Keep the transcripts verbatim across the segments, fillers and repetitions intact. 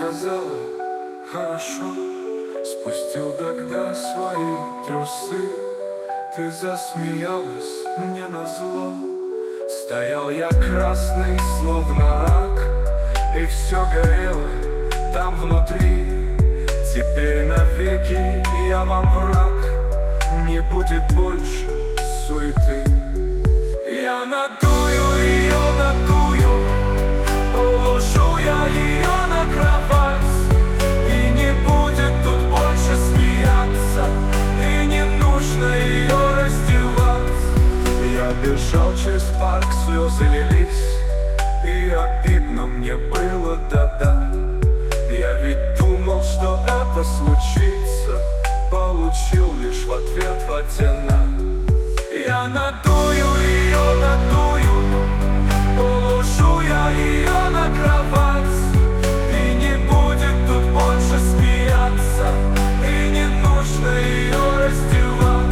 сказала хорошо. Спустил тогда свои трусы. Ты засмеялась мне назло. Стоял я красный, словно рак, и все горело там внутри. Теперь навеки я вам враг, не будет больше суеты. Я надую ее, надую, уложу я ее на кровать, и не будет тут больше смеяться, и не нужно ее раздевать. Я бежал через парк, слезы лились, и обидно мне было, да-да. Я ведь думал, что это случится, получил лишь в ответ водяна. Я надую ее, надую, уложу я ее на кровать, и не будет тут больше смеяться, и не нужно ее раздевать.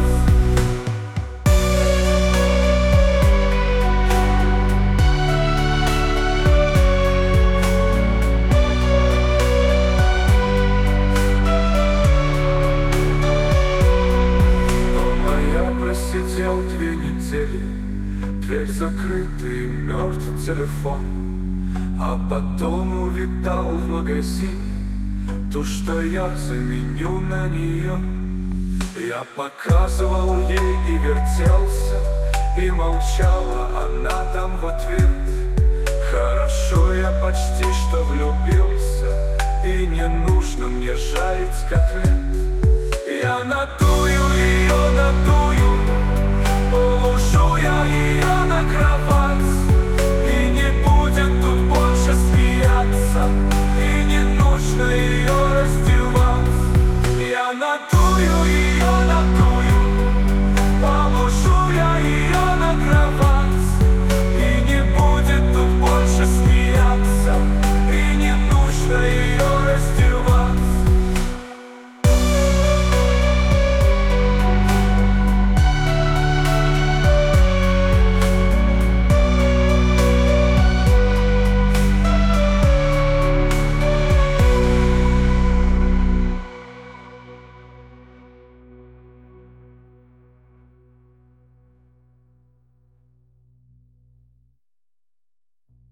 Сидел две недели, дверь закрыта и мертв телефон. А потом увидал в магазине то, что я заменю на нее. Я показывал ей и вертелся, и молчала она там в ответ. Хорошо, я почти что влюбился, и не нужно мне жарить котлет. Я надую ее, надую, уложу я ее на кровать.